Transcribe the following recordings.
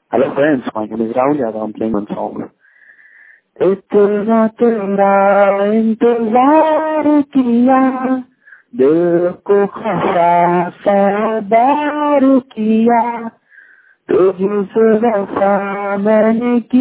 Hello friends, my name is Rahul Yadav. I'm playing one song. इतना तेरा इंतजार किया, दिल को खसा बार किया, तुझसे वफा मैंने की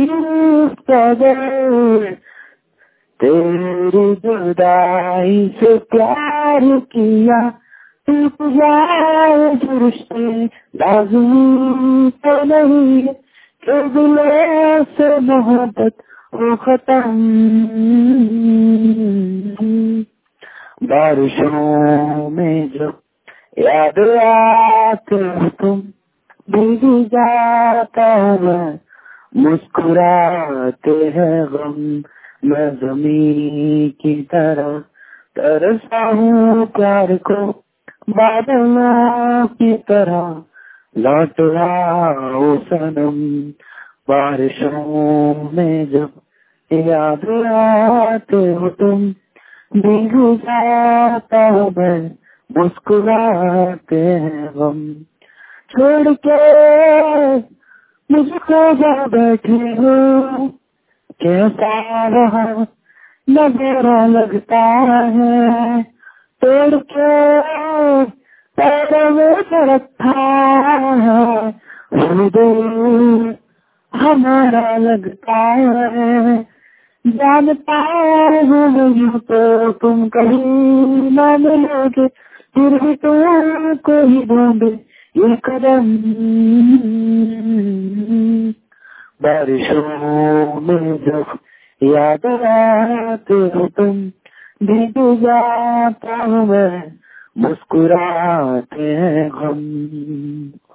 कदर, तेरी जुदाई से प्यार किया, टूट जाए जो रिश्ते लाज़मी तो नहीं कि दिल से मोहब्बत हो खत्म। बारिशों में जब याद आते हो तुम, भीग जाता मैं, मुस्कुराते हैं गम, मैं ज़मीं की तरह तरसता हूँ प्यार को, बादलों की तरह लौट आओ सनम। बारिशों में जब याद आते हो तुम, भीग जाता हूँ मैं, मुस्कुराते हैं गम। छोड़ के मुझको जा बैठे हो, कैसा रहा न मेरा लगता है, तोड़ के पैरों में रखा है, वो दिल हमारा लगता है। जानता हूँ नहीं तो तुम कहीं ना मिलोगे, फिर भी तुमको ही ढूंढे ये कदम। बारिशों में जब याद आते हो तुम, भीग जाता हूँ मैं, मुस्कुराते हैं हम।